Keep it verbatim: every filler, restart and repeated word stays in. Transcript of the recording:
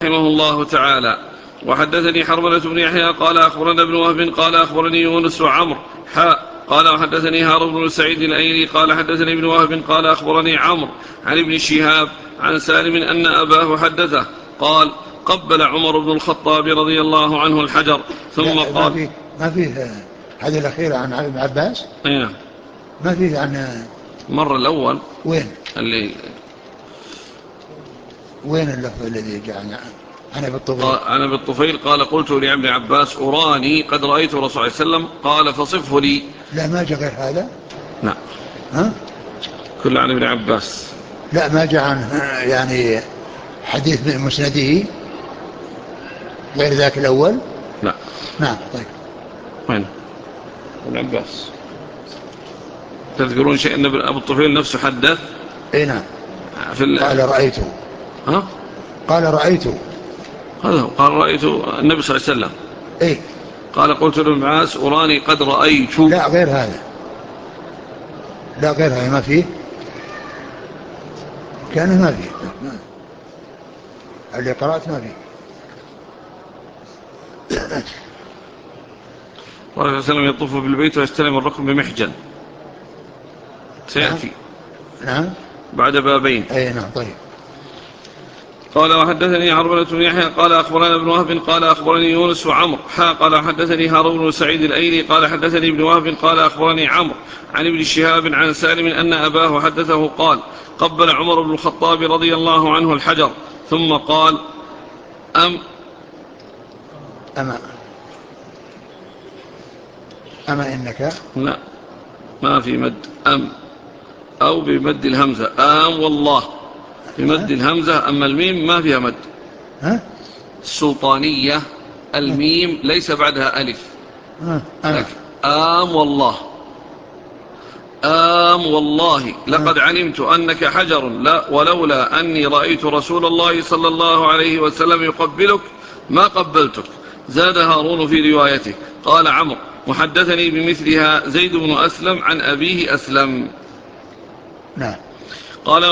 رحمه الله تعالى: وحدثني حرملة بن يحيى قال أخبرنا ابن وهب قال أخبرني يونس وعمر حاء قال وحدثني هارون بن سعيد الأيلي قال حدثني ابن وهب قال أخبرني عمرو عن ابن شهاب عن سالم أن أباه حدثه قال: قبل عمر بن الخطاب رضي الله عنه الحجر ثم لا ما قال. فيه ما فيه هذه الأخيرة عن ابن عباس. ايه ما فيه عن مرة الأول وين اللي وين اللفظ الذي جاء عن عن ابي الطفيل؟ قال عن ابي الطفيل قال: قلت لابن عباس: أراني قد رأيت الرسول صلى الله عليه وسلم. قال: فصفه لي. لا ما جاء غير هذا. نعم ها كل عن ابن عباس. لا ما جاء عن يعني حديث من مسنده غير ذاك الأول. لا. نعم طيب. وين ابن عباس؟ تذكرون شيء أن أبو الطفيل نفسه حدث؟ اي نعم. في ال... قال رأيته. ها قال رأيته. هذا قال: رأيت النبي صلى الله عليه وسلم. اي قال: قلت لابن عباس: أراني قد رأيت. لا غير هذا. لا غير هذا ما فيه. كان ما فيه. ما. اللي قرأت ما فيه. قال صلى الله عليه وسلم: يطوف بالبيت ويستلم الركن بمحجن. نعم سيأتي نعم. بعد بابين. اي نعم طيب. قال: وحدثني حرملة بن يحيى قال أخبرنا ابن وهب قال أخبرني يونس وعمر حا قال حدثني هارون بن سعيد الأيلي قال حدثني ابن وهب قال أخبرني عمرو عن ابن شهاب عن سالم أن أباه حدثه قال: قبل عمر بن الخطاب رضي الله عنه الحجر ثم قال: أم أما أما إنك. لا ما في مد أم أو بمد الهمزة آم والله بمد ها الهمزة، أما الميم ما فيها مد. ها السلطانية الميم ليس بعدها ألف، ها أما. لكن آم والله آم والله ها لقد علمت أنك حجر لا ولولا أني رأيت رسول الله صلى الله عليه وسلم يقبلك ما قبلتك. زاد هارون في روايته. قال عمرو: وحدثني بمثلها زيد بن أسلم عن أبيه أسلم. نعم. قال